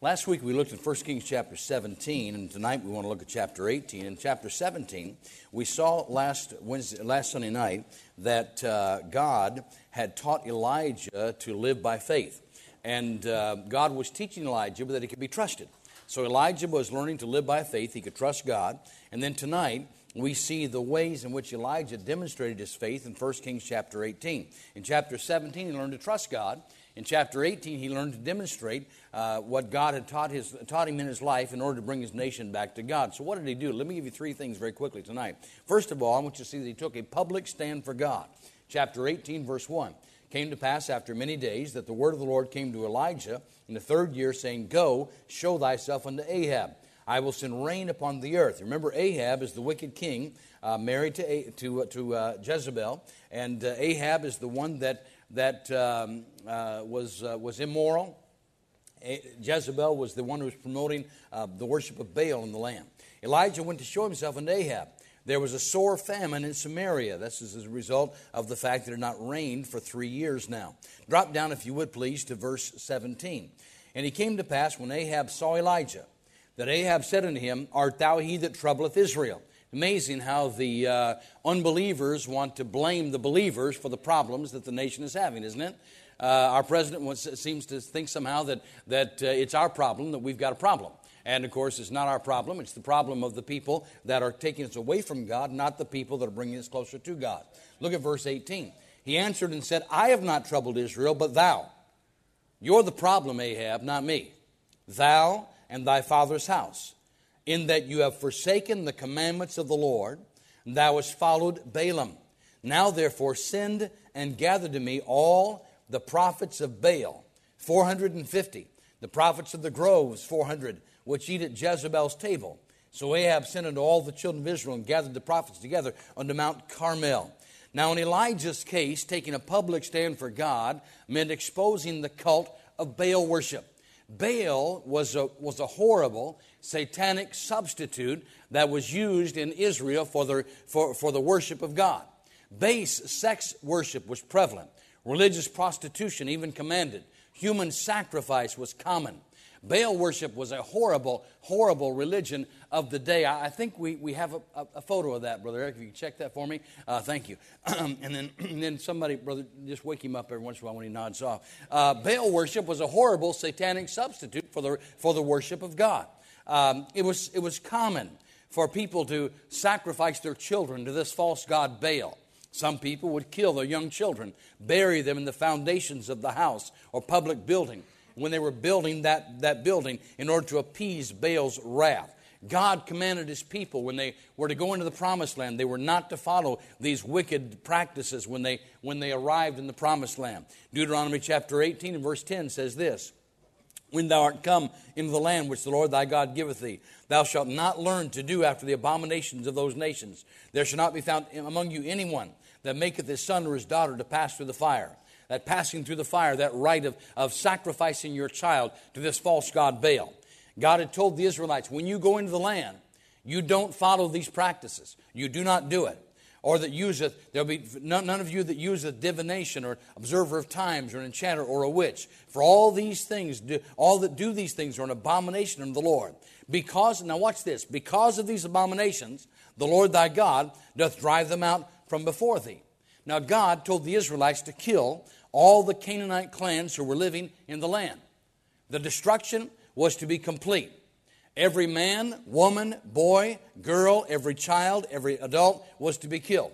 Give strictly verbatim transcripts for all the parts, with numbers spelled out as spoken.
Last week we looked at First Kings chapter seventeen, and tonight we want to look at chapter eighteen. In chapter seventeen, we saw last Wednesday, last Sunday night that uh, God had taught Elijah to live by faith. And uh, God was teaching Elijah that he could be trusted. So Elijah was learning to live by faith. He could trust God. And then tonight, we see the ways in which Elijah demonstrated his faith in First Kings chapter eighteen. In chapter seventeen, he learned to trust God. In chapter eighteen, he learned to demonstrate uh, what God had taught his taught him in his life in order to bring his nation back to God. So what did he do? Let me give you three things very quickly tonight. First of all, I want you to see that he took a public stand for God. Chapter eighteen, verse one. Came to pass after many days that the word of the Lord came to Elijah in the third year, saying, Go, show thyself unto Ahab. I will send rain upon the earth. Remember, Ahab is the wicked king uh, married to to, to uh, Jezebel, and uh, Ahab is the one that that um, uh, was uh, was immoral. Jezebel was the one who was promoting uh, the worship of Baal in the land. Elijah went to show himself unto Ahab. There was a sore famine in Samaria. This is as a result of the fact that it had not rained for three years now. Drop down, if you would please, to verse seventeen. And it came to pass, when Ahab saw Elijah, that Ahab said unto him, Art thou he that troubleth Israel? Amazing how the uh, unbelievers want to blame the believers for the problems that the nation is having, isn't it? Uh, our president wants, seems to think somehow that, that uh, it's our problem, that we've got a problem. And, of course, it's not our problem. It's the problem of the people that are taking us away from God, not the people that are bringing us closer to God. Look at verse eighteen. He answered and said, I have not troubled Israel, but thou. You're the problem, Ahab, not me. Thou and thy father's house, in that you have forsaken the commandments of the Lord, and thou hast followed Balaam. Now, therefore, send and gather to me all the prophets of Baal, four hundred fifty, the prophets of the groves, four hundred, which eat at Jezebel's table. So Ahab sent unto all the children of Israel and gathered the prophets together unto Mount Carmel. Now in Elijah's case, taking a public stand for God meant exposing the cult of Baal worship. Baal was a, was a horrible satanic substitute that was used in Israel for the, for, for the worship of God. Base sex worship was prevalent. Religious prostitution even commanded. Human sacrifice was common. Baal worship was a horrible, horrible religion of the day. I think we, we have a, a, a photo of that, Brother Eric. If you can check that for me. Uh, thank you. and then and then somebody, Brother, just wake him up every once in a while when he nods off. Uh, Baal worship was a horrible satanic substitute for the, for the worship of God. Um, it was, it was common for people to sacrifice their children to this false god Baal. Some people would kill their young children, bury them in the foundations of the house or public building when they were building that, that building in order to appease Baal's wrath. God commanded his people when they were to go into the promised land, they were not to follow these wicked practices when they, when they arrived in the promised land. Deuteronomy chapter eighteen and verse ten says this, When thou art come into the land which the Lord thy God giveth thee, thou shalt not learn to do after the abominations of those nations. There shall not be found among you anyone that maketh his son or his daughter to pass through the fire. That passing through the fire, that rite of, of sacrificing your child to this false god Baal. God had told the Israelites, when you go into the land, you don't follow these practices. You do not do it. Or that useth, there'll be none, none of you that useth divination or observer of times or an enchanter or a witch. For all these things, do, all that do these things are an abomination unto the Lord. Because, now watch this, because of these abominations, the Lord thy God doth drive them out from before thee. Now God told the Israelites to kill all the Canaanite clans who were living in the land. The destruction was to be complete. Every man, woman, boy, girl, every child, every adult was to be killed.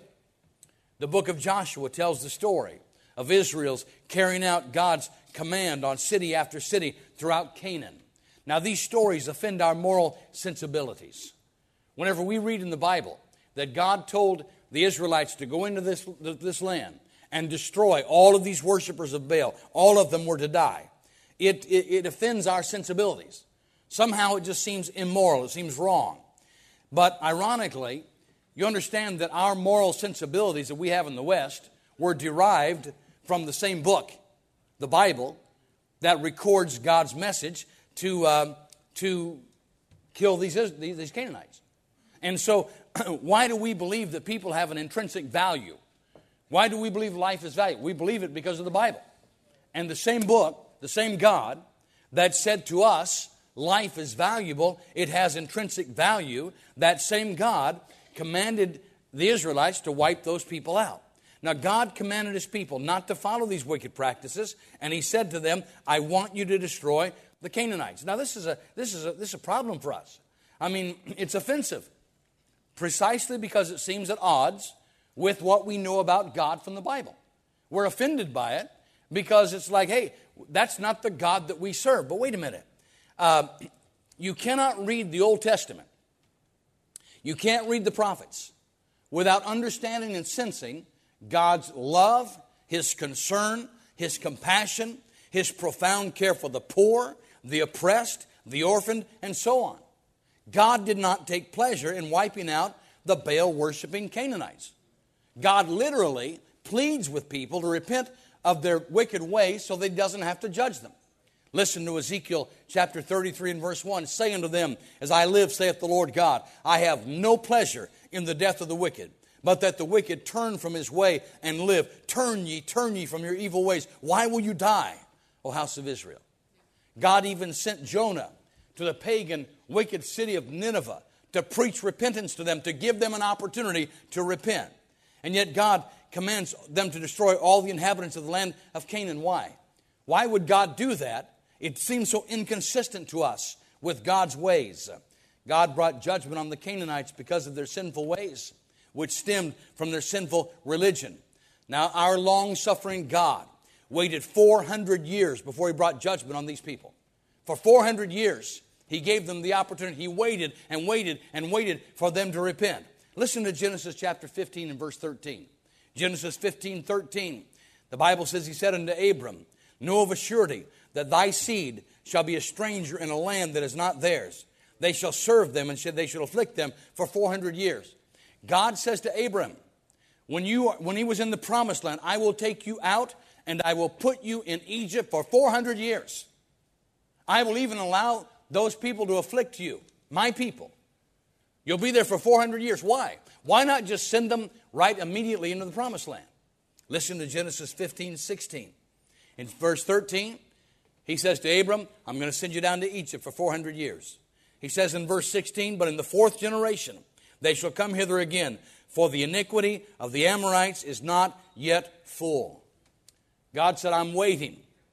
The book of Joshua tells the story of Israel's carrying out God's command on city after city throughout Canaan. Now these stories offend our moral sensibilities. Whenever we read in the Bible that God told the Israelites to go into this, this land and destroy all of these worshipers of Baal, all of them were to die, it, it, it offends our sensibilities. Somehow it just seems immoral, it seems wrong. But ironically, you understand that our moral sensibilities that we have in the West were derived from the same book, the Bible, that records God's message to, uh, to kill these, these Canaanites. And so, why do we believe that people have an intrinsic value? Why do we believe life is valuable? We believe it because of the Bible. And the same book, the same God that said to us life is valuable, it has intrinsic value, that same God commanded the Israelites to wipe those people out. Now, God commanded His people not to follow these wicked practices, and He said to them, I want you to destroy the Canaanites. Now, this is a, this is a, this is a problem for us. I mean, it's offensive, precisely because it seems at odds with what we know about God from the Bible. We're offended by it because it's like, hey, that's not the God that we serve. But wait a minute. Uh, you cannot read the Old Testament. You can't read the prophets without understanding and sensing God's love, His concern, His compassion, His profound care for the poor, the oppressed, the orphaned, and so on. God did not take pleasure in wiping out the Baal-worshiping Canaanites. God literally pleads with people to repent of their wicked ways so that He doesn't have to judge them. Listen to Ezekiel chapter thirty-three and verse one. Say unto them, as I live, saith the Lord God, I have no pleasure in the death of the wicked, but that the wicked turn from his way and live. Turn ye, turn ye from your evil ways. Why will you die, O house of Israel? God even sent Jonah to the pagan, wicked city of Nineveh to preach repentance to them, to give them an opportunity to repent. And yet God commands them to destroy all the inhabitants of the land of Canaan. Why? Why would God do that? It seems so inconsistent to us with God's ways. God brought judgment on the Canaanites because of their sinful ways, which stemmed from their sinful religion. Now, our long-suffering God waited four hundred years before He brought judgment on these people. For four hundred years, He gave them the opportunity. He waited and waited and waited for them to repent. Listen to Genesis chapter fifteen and verse thirteen. Genesis fifteen, thirteen. The Bible says, He said unto Abram, know of a surety that thy seed shall be a stranger in a land that is not theirs. They shall serve them, and they shall afflict them for four hundred years. God says to Abram, when, you, when he was in the promised land, I will take you out, and I will put you in Egypt for four hundred years. I will even allow those people to afflict you, my people. You'll be there for four hundred years. Why? Why not just send them right immediately into the promised land? Listen to Genesis fifteen, sixteen. In verse thirteen, He says to Abram, I'm going to send you down to Egypt for four hundred years. He says in verse sixteen, but in the fourth generation they shall come hither again, for the iniquity of the Amorites is not yet full. God said, I'm waiting.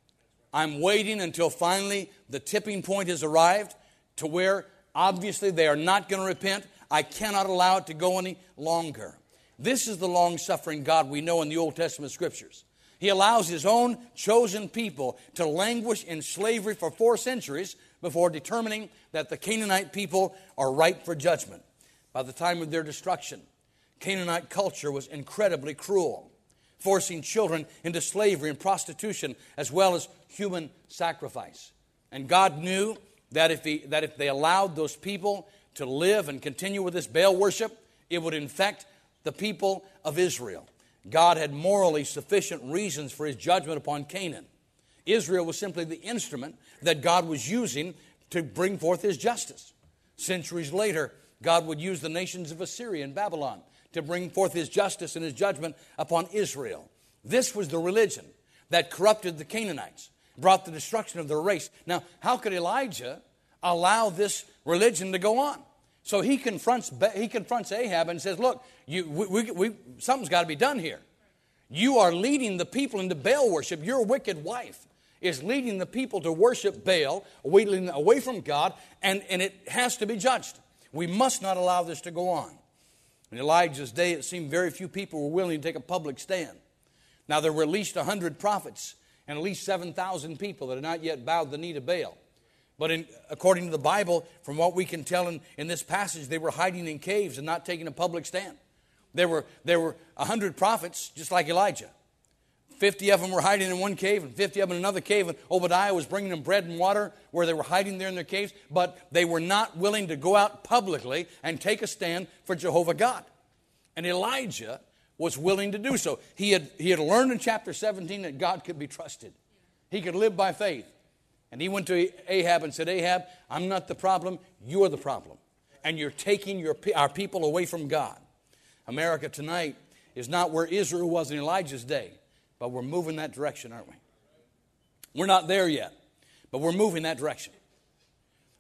I'm waiting until finally the tipping point has arrived to where obviously they are not going to repent. I cannot allow it to go any longer. This is the long-suffering God we know in the Old Testament Scriptures. He allows His own chosen people to languish in slavery for four centuries before determining that the Canaanite people are ripe for judgment. By the time of their destruction, Canaanite culture was incredibly cruel, forcing children into slavery and prostitution as well as human sacrifice. And God knew that if, he, that if they allowed those people to live and continue with this Baal worship, it would infect the people of Israel. God had morally sufficient reasons for His judgment upon Canaan. Israel was simply the instrument that God was using to bring forth His justice. Centuries later, God would use the nations of Assyria and Babylon to bring forth His justice and His judgment upon Israel. This was the religion that corrupted the Canaanites, brought the destruction of their race. Now, how could Elijah allow this religion to go on? So he confronts he confronts Ahab and says, look, you, we, we, we, something's got to be done here. You are leading the people into Baal worship. Your wicked wife is leading the people to worship Baal, away, away from God, and, and it has to be judged. We must not allow this to go on. In Elijah's day, it seemed very few people were willing to take a public stand. Now, there were at least one hundred prophets and at least seven thousand people that had not yet bowed the knee to Baal. But in, according to the Bible, from what we can tell in, in this passage, they were hiding in caves and not taking a public stand. There were there were one hundred prophets, just like Elijah. fifty of them were hiding in one cave and fifty of them in another cave. And Obadiah was bringing them bread and water where they were hiding there in their caves. But they were not willing to go out publicly and take a stand for Jehovah God. And Elijah was willing to do so. He had, he had learned in chapter seventeen that God could be trusted. He could live by faith. And he went to Ahab and said, Ahab, I'm not the problem, you're the problem. And you're taking your, our people away from God. America tonight is not where Israel was in Elijah's day, but we're moving that direction, aren't we? We're not there yet, but we're moving that direction.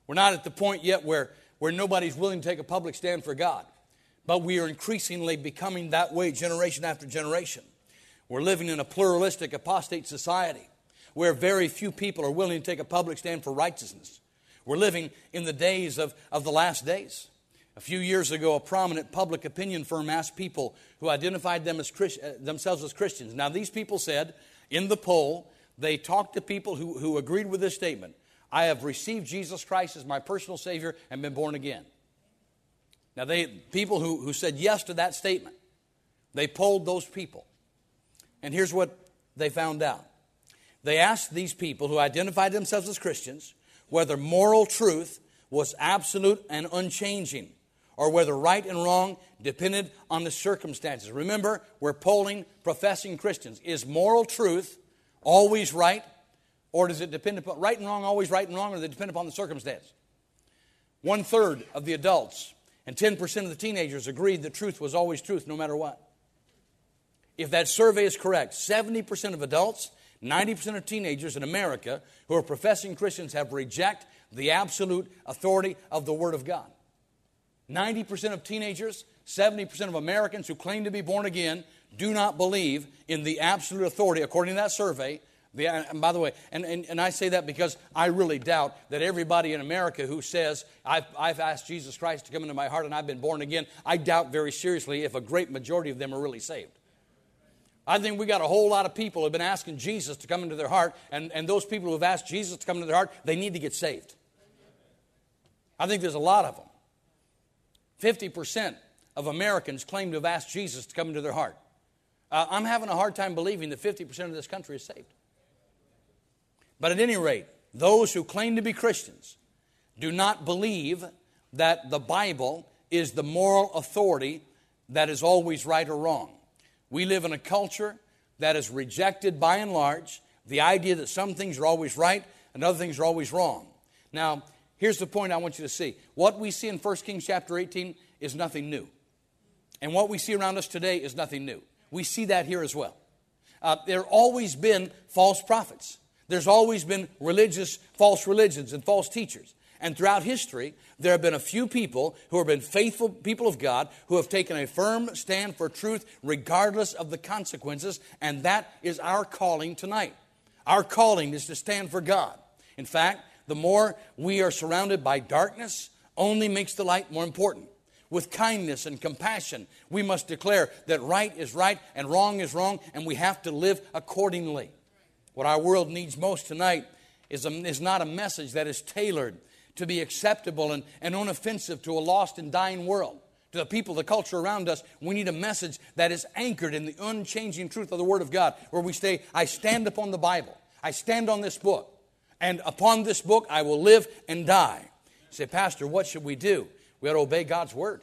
We're not at the point yet where, where nobody's willing to take a public stand for God. But we are increasingly becoming that way generation after generation. We're living in a pluralistic, apostate society where very few people are willing to take a public stand for righteousness. We're living in the days of, of the last days. A few years ago, a prominent public opinion firm asked people who identified them as Christ, uh, themselves as Christians. Now, these people said in the poll, they talked to people who, who agreed with this statement. I have received Jesus Christ as my personal Savior and been born again. Now, they people who, who said yes to that statement, they polled those people. And here's what they found out. They asked these people who identified themselves as Christians whether moral truth was absolute and unchanging, or whether right and wrong depended on the circumstances. Remember, we're polling professing Christians. Is moral truth always right, or does it depend upon right and wrong, always right and wrong, or does it depend upon the circumstance? One third of the adults and ten percent of the teenagers agreed that truth was always truth, no matter what. If that survey is correct, seventy percent of adults, ninety percent of teenagers in America who are professing Christians have rejected the absolute authority of the Word of God. ninety percent of teenagers, seventy percent of Americans who claim to be born again do not believe in the absolute authority, according to that survey. The, and by the way, and, and, and I say that because I really doubt that everybody in America who says, I've, I've asked Jesus Christ to come into my heart and I've been born again, I doubt very seriously if a great majority of them are really saved. I think we got a whole lot of people who have been asking Jesus to come into their heart, and, and those people who have asked Jesus to come into their heart, they need to get saved. I think there's a lot of them. fifty percent of Americans claim to have asked Jesus to come into their heart. Uh, I'm having a hard time believing that fifty percent of this country is saved. But at any rate, those who claim to be Christians do not believe that the Bible is the moral authority that is always right or wrong. We live in a culture that has rejected, by and large, the idea that some things are always right and other things are always wrong. Now, here's the point I want you to see. What we see in First Kings chapter eighteen is nothing new. And what we see around us today is nothing new. We see that here as well. Uh, there have always been false prophets. There's always been religious, false religions and false teachers. And throughout history, there have been a few people who have been faithful people of God who have taken a firm stand for truth regardless of the consequences. And that is our calling tonight. Our calling is to stand for God. In fact, the more we are surrounded by darkness, only makes the light more important. With kindness and compassion, we must declare that right is right and wrong is wrong, and we have to live accordingly. What our world needs most tonight is, a, is not a message that is tailored to be acceptable and, and unoffensive to a lost and dying world. To the people, the culture around us, we need a message that is anchored in the unchanging truth of the Word of God, where we say, I stand upon the Bible. I stand on this book. And upon this book, I will live and die. You say, Pastor, what should we do? We ought to obey God's Word.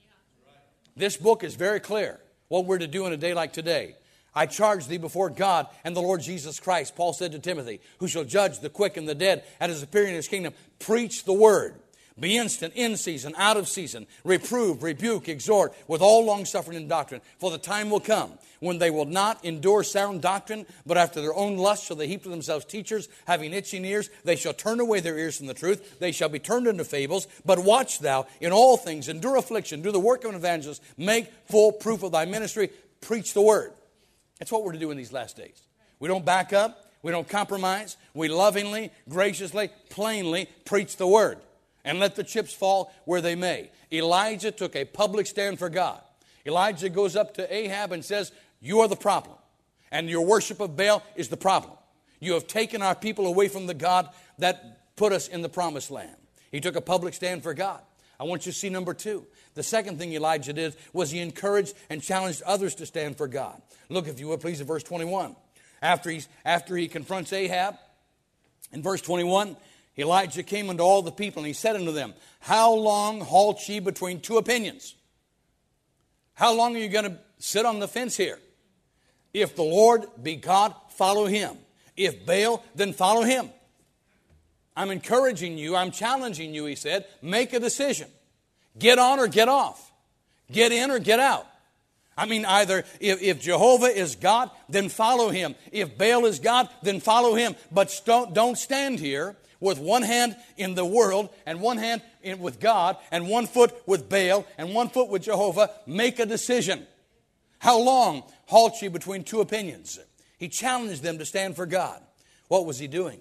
This book is very clear what we're to do in a day like today. I charge thee before God and the Lord Jesus Christ, Paul said to Timothy, who shall judge the quick and the dead at his appearing in his kingdom. Preach the word. Be instant, in season, out of season. Reprove, rebuke, exhort with all longsuffering and doctrine. For the time will come when they will not endure sound doctrine, but after their own lust shall they heap to themselves teachers, having itching ears. They shall turn away their ears from the truth. They shall be turned into fables. But watch thou in all things, endure affliction, do the work of an evangelist, make full proof of thy ministry, preach the word. That's what we're to do in these last days. We don't back up. We don't compromise. We lovingly, graciously, plainly preach the word. And let the chips fall where they may. Elijah took a public stand for God. Elijah goes up to Ahab and says, you are the problem. And your worship of Baal is the problem. You have taken our people away from the God that put us in the promised land. He took a public stand for God. I want you to see number two. The second thing Elijah did was he encouraged and challenged others to stand for God. Look, if you would, please, at verse twenty-one. After, he's, after he confronts Ahab, in verse twenty-one, Elijah came unto all the people, and he said unto them, how long halt ye between two opinions? How long are you going to sit on the fence here? If the Lord be God, follow him. If Baal, then follow him. I'm encouraging you, I'm challenging you, he said, make a decision. Get on or get off. Get in or get out. I mean, either if, if Jehovah is God, then follow him. If Baal is God, then follow him. But don't, don't stand here with one hand in the world and one hand in, with God and one foot with Baal and one foot with Jehovah. Make a decision. How long halt ye between two opinions? He challenged them to stand for God. What was he doing?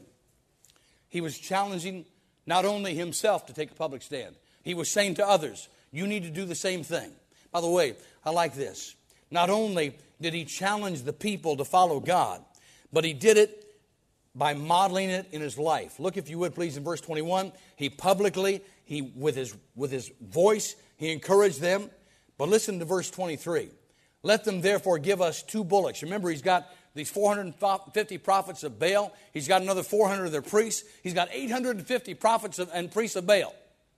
He was challenging not only himself to take a public stand. He was saying to others, you need to do the same thing. By the way, I like this. Not only did he challenge the people to follow God, but he did it by modeling it in his life. Look, if you would, please, in verse twenty-one. He publicly, he with his with his voice, he encouraged them. But listen to verse twenty-three. Let them therefore give us two bullocks. Remember, he's got these four hundred fifty prophets of Baal. He's got another four hundred of their priests. He's got eight hundred fifty prophets of, and priests of Baal.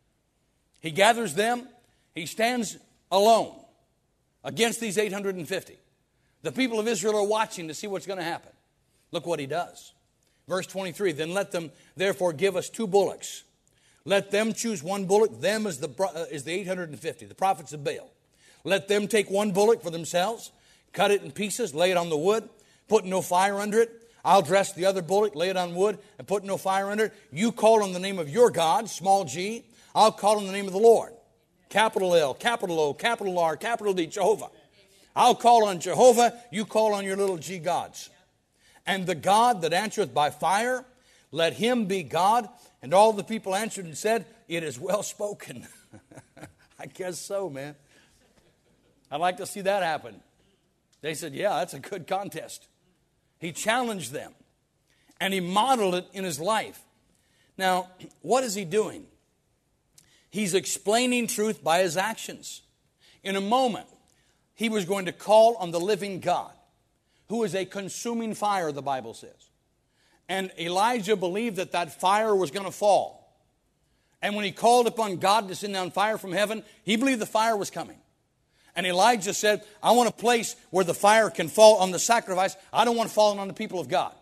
He gathers them. He stands alone against these eight hundred fifty. The people of Israel are watching to see what's going to happen. Look what he does. Verse twenty-three, then let them therefore give us two bullocks. Let them choose one bullock. Them is the, uh, is the eight hundred fifty, the prophets of Baal. Let them take one bullock for themselves, cut it in pieces, lay it on the wood, put no fire under it. I'll dress the other bullock, lay it on wood, and put no fire under it. You call on the name of your God, small g. I'll call on the name of the Lord. Capital L, capital O, capital R, capital D, Jehovah. I'll call on Jehovah, you call on your little g gods. And the God that answereth by fire, let him be God. And all the people answered and said, it is well spoken. I guess so, man. I'd like to see that happen. They said, yeah, that's a good contest. He challenged them. And he modeled it in his life. Now, what is he doing? He's explaining truth by his actions. In a moment, he was going to call on the living God, who is a consuming fire, the Bible says. And Elijah believed that that fire was going to fall. And when he called upon God to send down fire from heaven, he believed the fire was coming. And Elijah said, I want a place where the fire can fall on the sacrifice. I don't want it falling on the people of God.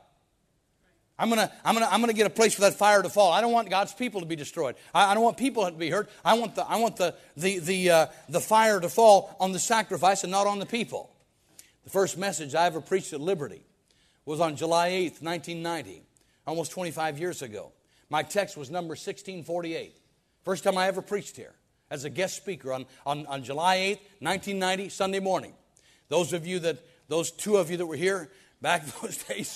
I'm going to I'm gonna, I'm gonna get a place for that fire to fall. I don't want God's people to be destroyed. I, I don't want people to be hurt. I want the I want the the the, uh, the fire to fall on the sacrifice and not on the people. The first message I ever preached at Liberty was on July eighth, nineteen ninety, almost twenty-five years ago. My text was number sixteen forty-eight. First time I ever preached here as a guest speaker on, on, on July eighth, nineteen ninety, Sunday morning. Those of you that, those two of you that were here back those days,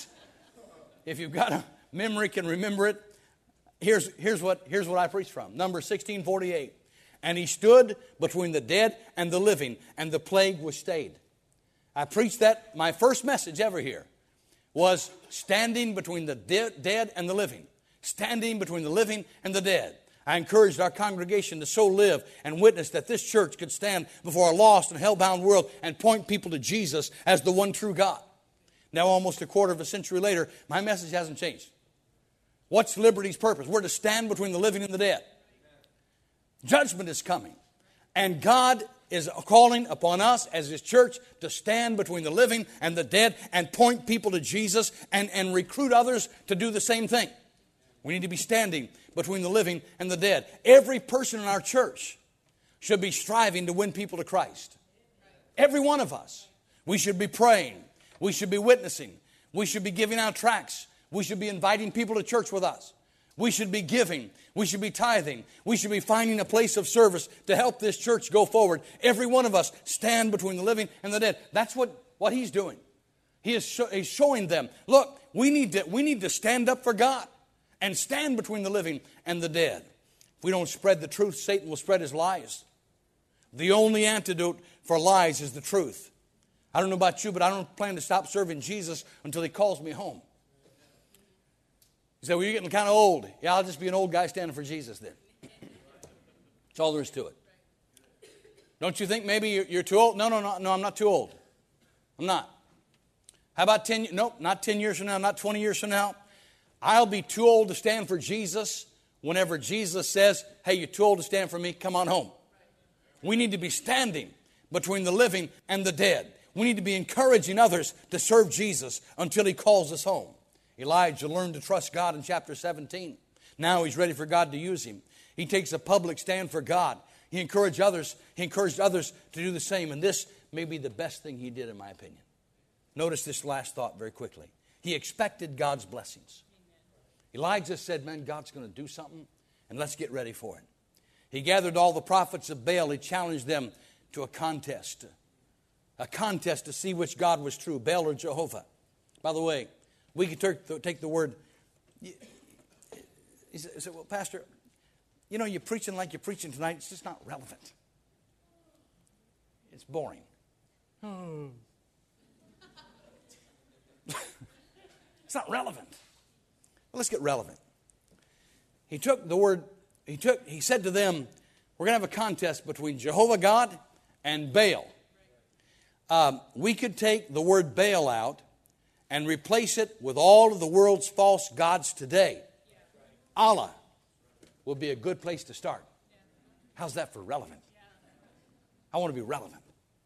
if you've got a memory, can remember it. Here's, here's, what, here's what I preached from. Number sixteen forty-eight. And he stood between the dead and the living, and the plague was stayed. I preached that, my first message ever here was standing between the de- dead and the living. Standing between the living and the dead. I encouraged our congregation to so live and witness that this church could stand before a lost and hell-bound world and point people to Jesus as the one true God. Now, almost a quarter of a century later, my message hasn't changed. What's Liberty's purpose? We're to stand between the living and the dead. Judgment is coming. And God is calling upon us as His church to stand between the living and the dead and point people to Jesus and, and recruit others to do the same thing. We need to be standing between the living and the dead. Every person in our church should be striving to win people to Christ. Every one of us. We should be praying. We should be witnessing. We should be giving out tracts. We should be inviting people to church with us. We should be giving. We should be tithing. We should be finding a place of service to help this church go forward. Every one of us stand between the living and the dead. That's what, what he's doing. He is show, he's showing them, look, we need to, we need to stand up for God and stand between the living and the dead. If we don't spread the truth, Satan will spread his lies. The only antidote for lies is the truth. I don't know about you, but I don't plan to stop serving Jesus until He calls me home. You say, well, you're getting kind of old. Yeah, I'll just be an old guy standing for Jesus then. That's all there is to it. Don't you think maybe you're, you're too old? No, no, no, no, I'm not too old. I'm not. How about ten years? Nope, not ten years from now, not twenty years from now. I'll be too old to stand for Jesus whenever Jesus says, hey, you're too old to stand for me, come on home. We need to be standing between the living and the dead. We need to be encouraging others to serve Jesus until He calls us home. Elijah learned to trust God in chapter seventeen. Now he's ready for God to use him. He takes a public stand for God. He encouraged others. He encouraged others to do the same. And this may be the best thing he did, in my opinion. Notice this last thought very quickly. He expected God's blessings. Elijah said, man, God's going to do something, and let's get ready for it. He gathered all the prophets of Baal. He challenged them to a contest. A contest to see which God was true, Baal or Jehovah. By the way, we could take the word. He said, well, Pastor, you know, you're preaching like you're preaching tonight. It's just not relevant. It's boring. Hmm. It's not relevant. Well, let's get relevant. He took the word, he took, he said to them, we're going to have a contest between Jehovah God and Baal. Um, we could take the word Baal out and replace it with all of the world's false gods today. Allah would be a good place to start. How's that for relevant? I want to be relevant.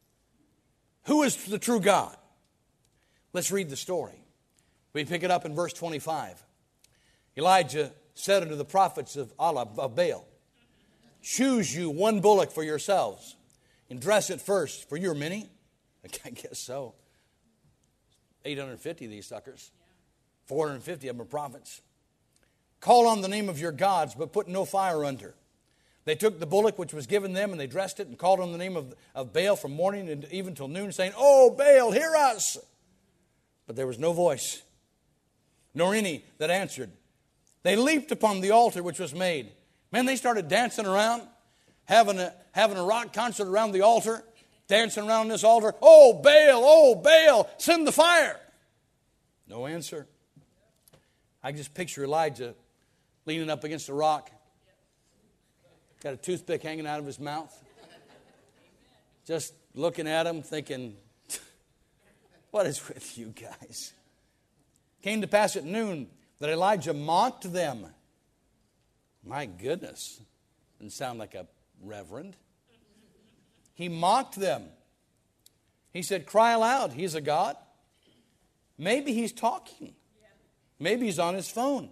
Who is the true God? Let's read the story. We pick it up in verse twenty-five. Elijah said unto the prophets of Allah, of Baal, choose you one bullock for yourselves and dress it first, for you're many. I guess so. eight hundred fifty of these suckers. four hundred fifty of them are prophets. Call on the name of your gods, but put no fire under. They took the bullock which was given them, and they dressed it and called on the name of, of Baal from morning and even till noon, saying, oh, Baal, hear us. But there was no voice, nor any that answered. They leaped upon the altar which was made. Man, they started dancing around, having a, having a rock concert around the altar, dancing around this altar. Oh, Baal, oh, Baal, send the fire. No answer. I just picture Elijah leaning up against a rock, got a toothpick hanging out of his mouth, just looking at him, thinking, what is with you guys? Came to pass at noon that Elijah mocked them. My goodness. Doesn't sound like a reverend. He mocked them. He said, cry aloud. He's a God. Maybe he's talking. Maybe he's on his phone.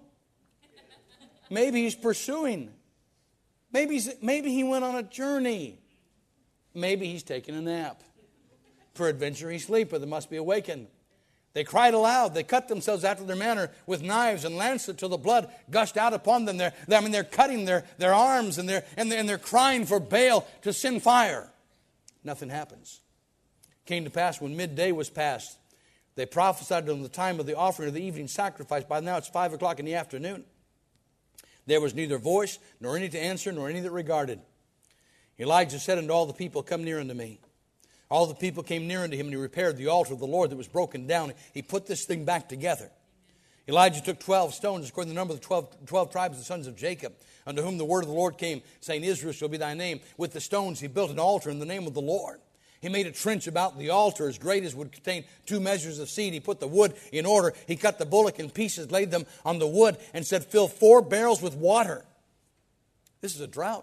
Maybe he's pursuing. Maybe, he's, maybe he went on a journey. Maybe he's taking a nap. Peradventure he sleepeth and must be awakened. They cried aloud. They cut themselves after their manner with knives and lancet till the blood gushed out upon them. They're, I mean, they're cutting their, their arms and they're, and, they're, and they're crying for Baal to send fire. Nothing happens. Came to pass when midday was past, they prophesied on the time of the offering of the evening sacrifice. By now it's five o'clock in the afternoon. There was neither voice, nor any to answer, nor any that regarded. Elijah said unto all the people, come near unto me. All the people came near unto him, and he repaired the altar of the Lord that was broken down. He put this thing back together. Elijah took twelve stones, according to the number of the twelve, twelve tribes of the sons of Jacob, unto whom the word of the Lord came, saying, Israel shall be thy name. With the stones he built an altar in the name of the Lord. He made a trench about the altar as great as would contain two measures of seed. He put the wood in order. He cut the bullock in pieces, laid them on the wood, and said, fill four barrels with water. This is a drought.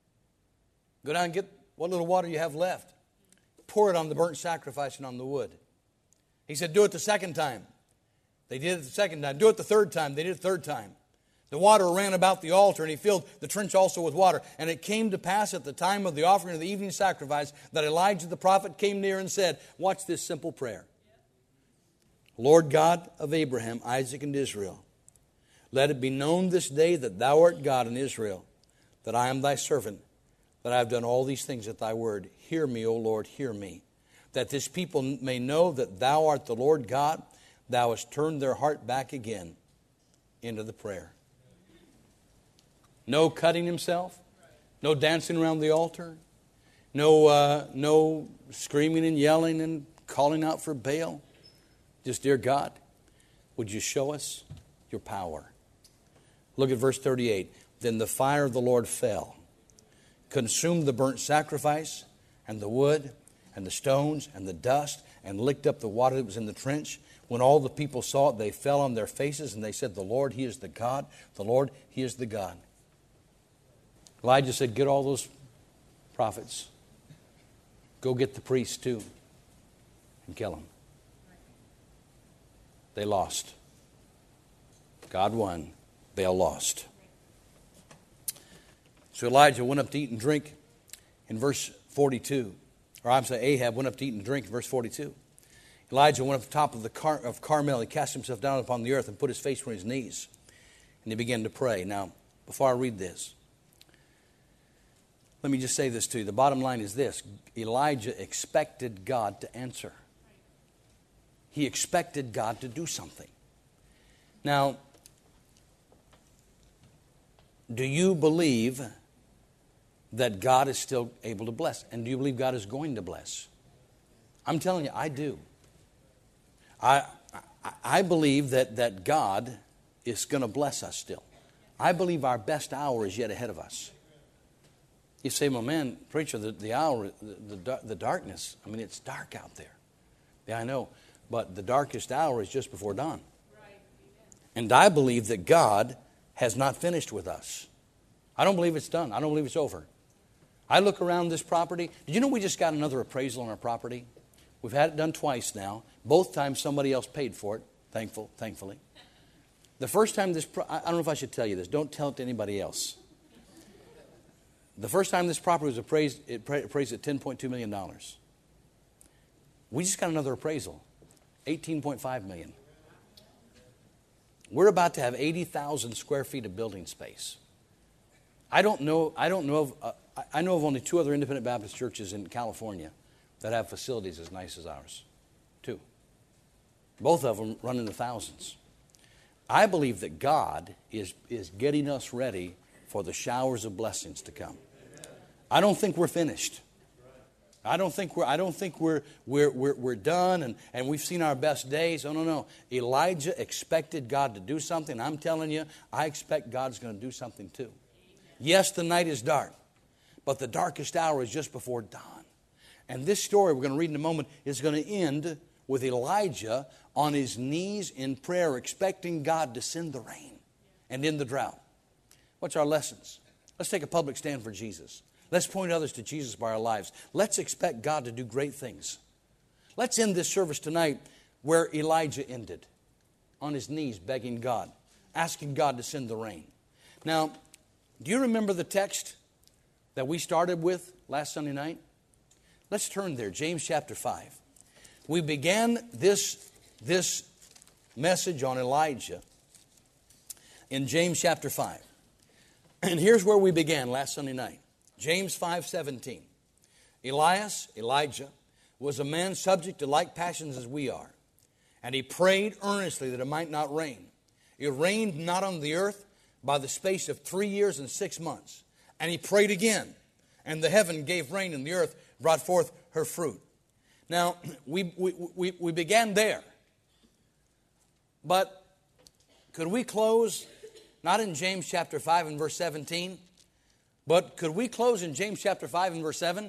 Go down and get what little water you have left. Pour it on the burnt sacrifice and on the wood. He said, do it the second time. They did it the second time. Do it the third time. They did it the third time. The water ran about the altar, and he filled the trench also with water. And it came to pass at the time of the offering of the evening sacrifice that Elijah the prophet came near and said, watch this simple prayer. Lord God of Abraham, Isaac, and Israel, let it be known this day that thou art God in Israel, that I am thy servant, that I have done all these things at thy word. Hear me, O Lord, hear me. That this people may know that thou art the Lord God, thou hast turned their heart back again into the prayer. No cutting himself, no dancing around the altar, no, uh, no screaming and yelling and calling out for Baal. Just, dear God, would you show us your power? Look at verse thirty-eight. Then the fire of the Lord fell, consumed the burnt sacrifice and the wood and the stones and the dust, and licked up the water that was in the trench. When all the people saw it, they fell on their faces, and they said, the Lord, he is the God. The Lord, he is the God. Elijah said, get all those prophets. Go get the priests too and kill them. They lost. God won. Baal lost. So Elijah went up to eat and drink in verse forty-two. Or I'm sorry, Ahab went up to eat and drink in verse forty-two. Elijah went up to the top of the Car- of Carmel. He cast himself down upon the earth and put his face on his knees. And he began to pray. Now, before I read this, let me just say this to you. The bottom line is this. Elijah expected God to answer. He expected God to do something. Now, do you believe that God is still able to bless? And do you believe God is going to bless? I'm telling you, I do. I I, I believe that, that God is going to bless us still. I believe our best hour is yet ahead of us. You say, well, man, preacher, the, the hour, the, the, the darkness, I mean, it's dark out there. Yeah, I know. But the darkest hour is just before dawn. And I believe that God has not finished with us. I don't believe it's done. I don't believe it's over. I look around this property. Did you know we just got another appraisal on our property? We've had it done twice now. Both times somebody else paid for it, thankful, thankfully. The first time this, pro- I don't know if I should tell you this. Don't tell it to anybody else. The first time this property was appraised, it appraised at ten point two million dollars. We just got another appraisal, eighteen point five million dollars. We're about to have eighty thousand square feet of building space. I don't know, I don't know of, uh, I know of only two other independent Baptist churches in California that have facilities as nice as ours. Two. Both of them run in the thousands. I believe that God is, is getting us ready for the showers of blessings to come. I don't think we're finished. I don't think we're I don't think we're we're we're, we're done and, and we've seen our best days. Oh no, no. Elijah expected God to do something. I'm telling you, I expect God's going to do something too. Yes, the night is dark, but the darkest hour is just before dawn. And this story we're going to read in a moment is going to end with Elijah on his knees in prayer, expecting God to send the rain and end the drought. What's our lessons? Let's take a public stand for Jesus. Let's point others to Jesus by our lives. Let's expect God to do great things. Let's end this service tonight where Elijah ended, on his knees begging God, asking God to send the rain. Now, do you remember the text that we started with last Sunday night? Let's turn there, James chapter five. We began this, this message on Elijah in James chapter five. And here's where we began last Sunday night. James five seventeen. Elias, Elijah, was a man subject to like passions as we are. And he prayed earnestly that it might not rain. It rained not on the earth by the space of three years and six months. And he prayed again. And the heaven gave rain, and the earth brought forth her fruit. Now, we, we, we, we began there. But could we close, not in James chapter five and verse seventeen, but could we close in James chapter five and verse seven?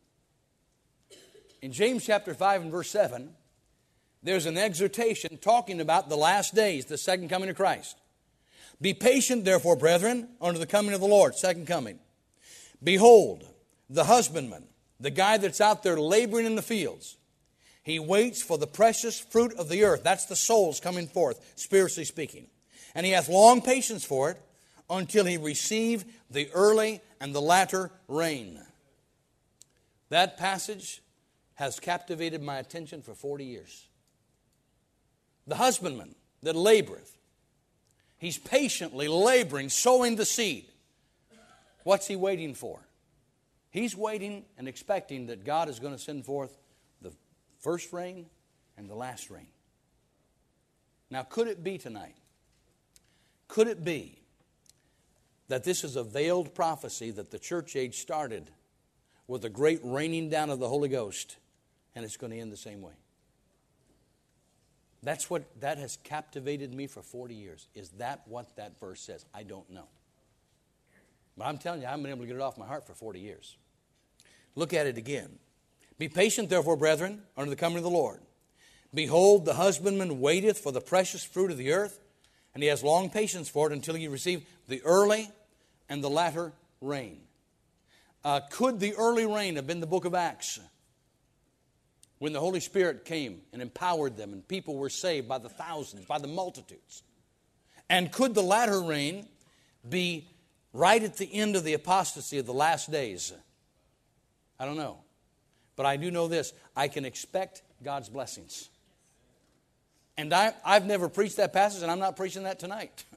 In James chapter five and verse seven, there's an exhortation talking about the last days, the second coming of Christ. Be patient, therefore, brethren, unto the coming of the Lord, second coming. Behold, the husbandman, the guy that's out there laboring in the fields, he waits for the precious fruit of the earth. That's the souls coming forth, spiritually speaking. And he hath long patience for it until he receive the early and the latter rain. That passage has captivated my attention for forty years. The husbandman that laboreth, he's patiently laboring, sowing the seed. What's he waiting for? He's waiting and expecting that God is going to send forth the first rain and the last rain. Now, could it be tonight? Could it be that this is a veiled prophecy that the church age started with a great raining down of the Holy Ghost, and it's going to end the same way? That's what, that has captivated me for forty years. Is that what that verse says? I don't know. But I'm telling you, I haven't been able to get it off my heart for forty years. Look at it again. Be patient, therefore, brethren, unto the coming of the Lord. Behold, the husbandman waiteth for the precious fruit of the earth, and he has long patience for it until he receive the early and the latter rain. Uh, could the early rain have been the book of Acts, when the Holy Spirit came and empowered them and people were saved by the thousands, by the multitudes? And could the latter rain be right at the end of the apostasy of the last days? I don't know. But I do know this. I can expect God's blessings. And I, I've never preached that passage, and I'm not preaching that tonight.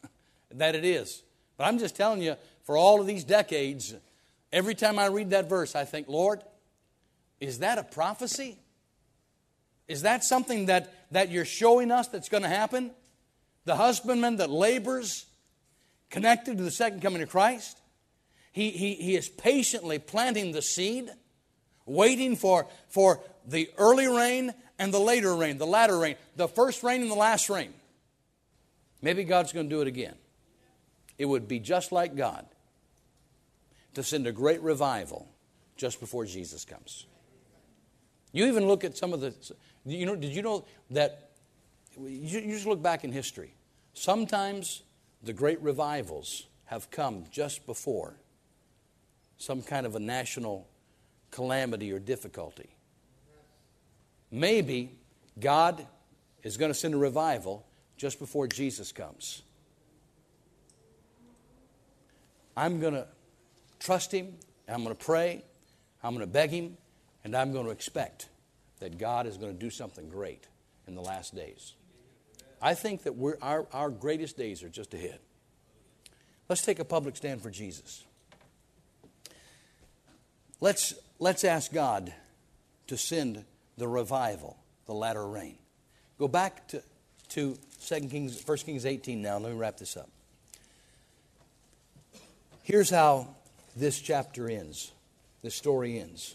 that it is. But I'm just telling you, for all of these decades, every time I read that verse, I think, Lord, is that a prophecy? Is that something that, that you're showing us that's going to happen? The husbandman that labors, connected to the second coming of Christ, he, he, he is patiently planting the seed, waiting for, for the early rain and the later rain, the latter rain, the first rain and the last rain. Maybe God's going to do it again. It would be just like God to send a great revival just before Jesus comes. You even look at some of the, you know, did you know that, you, you just look back in history. Sometimes the great revivals have come just before some kind of a national calamity or difficulty. Maybe God is going to send a revival just before Jesus comes. I'm going to trust Him, I'm going to pray, I'm going to beg Him, and I'm going to expect that God is going to do something great in the last days. I think that we're, our, our greatest days are just ahead. Let's take a public stand for Jesus. Let's, let's ask God to send the revival, the latter rain. Go back to, to Second Kings, First Kings eighteen now. Let me wrap this up. Here's how this chapter ends. This story ends.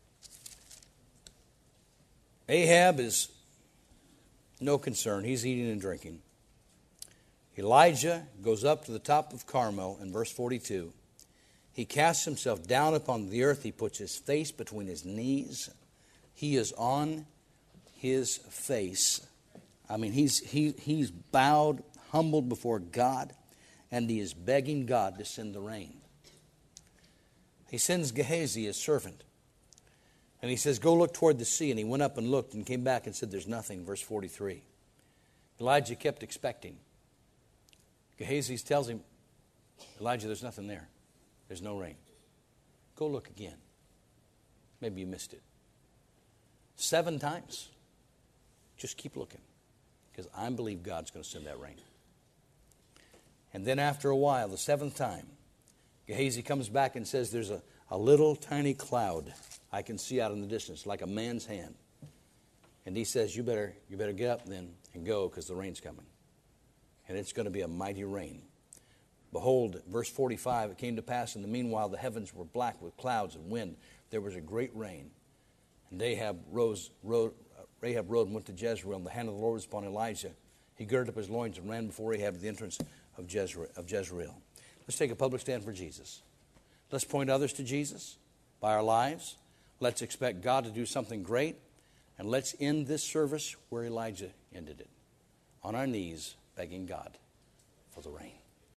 Ahab is no concern. He's eating and drinking. Elijah goes up to the top of Carmel in verse forty-two. He casts himself down upon the earth. He puts his face between his knees. He is on his face. I mean, he's, he, he's bowed, humbled before God, and he is begging God to send the rain. He sends Gehazi, his servant, and he says, go look toward the sea. And he went up and looked and came back and said, there's nothing. Verse forty-three. Elijah kept expecting. Gehazi tells him, Elijah, there's nothing there. There's no rain. Go look again. Maybe you missed it. Seven times. Just keep looking, because I believe God's going to send that rain. And then after a while, the seventh time, Gehazi comes back and says, there's a, a little tiny cloud I can see out in the distance, like a man's hand. And he says, you better, you better get up then and go, because the rain's coming. And it's going to be a mighty rain. Behold, verse forty-five, it came to pass in the meanwhile the heavens were black with clouds and wind. There was a great rain. And Ahab rose, rode, Ahab rode and went to Jezreel, and the hand of the Lord was upon Elijah. He girded up his loins and ran before Ahab to the entrance of Jezreel. Of Jezreel. Let's take a public stand for Jesus. Let's point others to Jesus by our lives. Let's expect God to do something great. And let's end this service where Elijah ended it. On our knees, begging God for the rain.